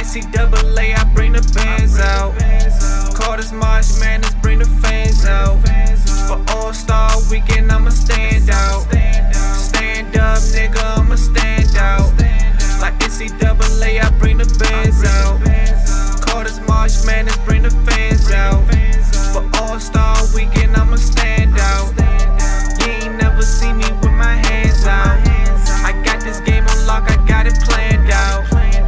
NCAA, I bring the bands out. Carter's March Madness, bring the fans out. For All-Star Weekend, I'ma stand out. Stand up, nigga, I'ma stand out. Like NCAA, I bring the bands out. Carter's March Madness, bring the fans out. For All-Star Weekend, I'ma stand out. You ain't never see me with my hands out. I got this game on lock, I got it planned out.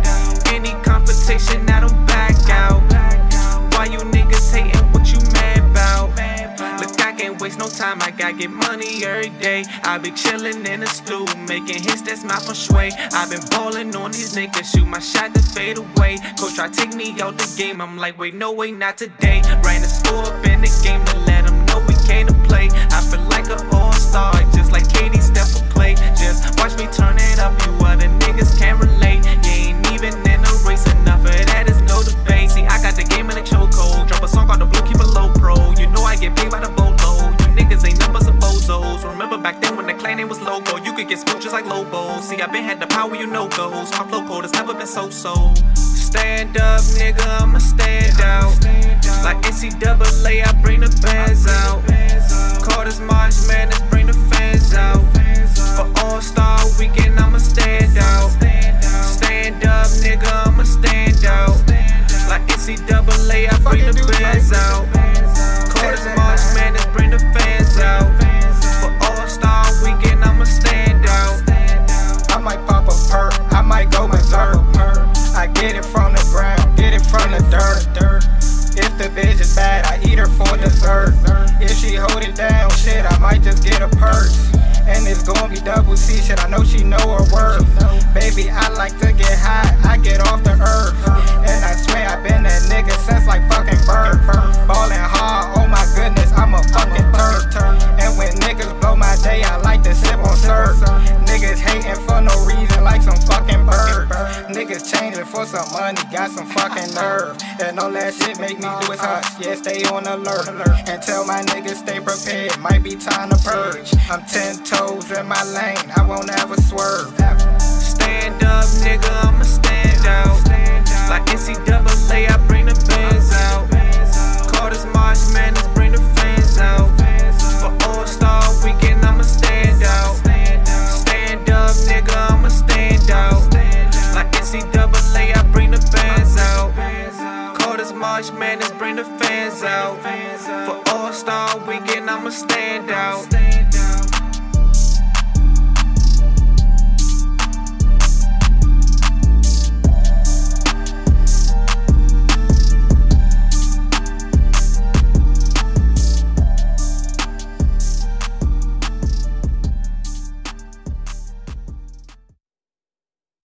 Any confrontation, I don't back out. Why you niggas hating, what you mad about? Look, I can't waste no time, I gotta get money every day. I be chillin' in the stew, making hits that's my feng shui. I been ballin' on these niggas, shoot my shot to fade away. Coach try take me out the game, I'm like, wait, no way, not today. Ran the score up in the game to let them know we came to play. I feel like an all-star, just like KD, Steph will play. Just watch me turn it up, you other niggas can't relate. You ain't even in a race, enough of that is no debate. See, I got the game in a chokehold, drop a song called The Blue, keep it low pro. You know I get paid by the boatload, you niggas ain't nothing but some bozos. Remember back then when the clan name was Logo, you could get smooth just like Lobo. See, I been had the power, you know goes. My flow code has never been so-so. Stand up, nigga, I'ma stand out. Like NCAA, I bring the bands out. Carter's March Madness, bring the fans out. For All-Star Weekend, I'ma stand out. Stand up, nigga, I'ma stand out. Like NCAA, I bring the bands out. Carter's March Madness, bring the fans out. For All-Star Weekend, I'ma stand out. I might pop a perk, I might go berserk. I get it from the ground, get it from the dirt. If the bitch is bad, I eat her for dessert. If she hold it down, shit, I might just get a purse. And it's gonna be double C, shit, I know she know her worth. Baby, I like to get high, I get off the earth. And I swear I've been that nigga since like fucking birth. Ballin' hard, oh my goodness, I'm a fucking turd. And when niggas blow my day, I like to sip on syrup. Niggas hating for no reason like some fucking bird. Niggas changing for some money, got some fucking nerve. And all that shit make me do is hush, yeah, stay on alert. And tell my niggas stay prepared, might be time to purge. I'm 10 toes in my lane, I won't ever swerve. Stand up, nigga, I'ma stand out. Like NCAA, I bring the bands out. Carter's March Madness, bring the fans out. For All-Star Weekend, I'ma stand out. Stand up, nigga, I'ma stand out. Like NCAA, I bring the bands out. Carter's March Madness, bring the fans out. For All-Star Weekend, I'ma stand out.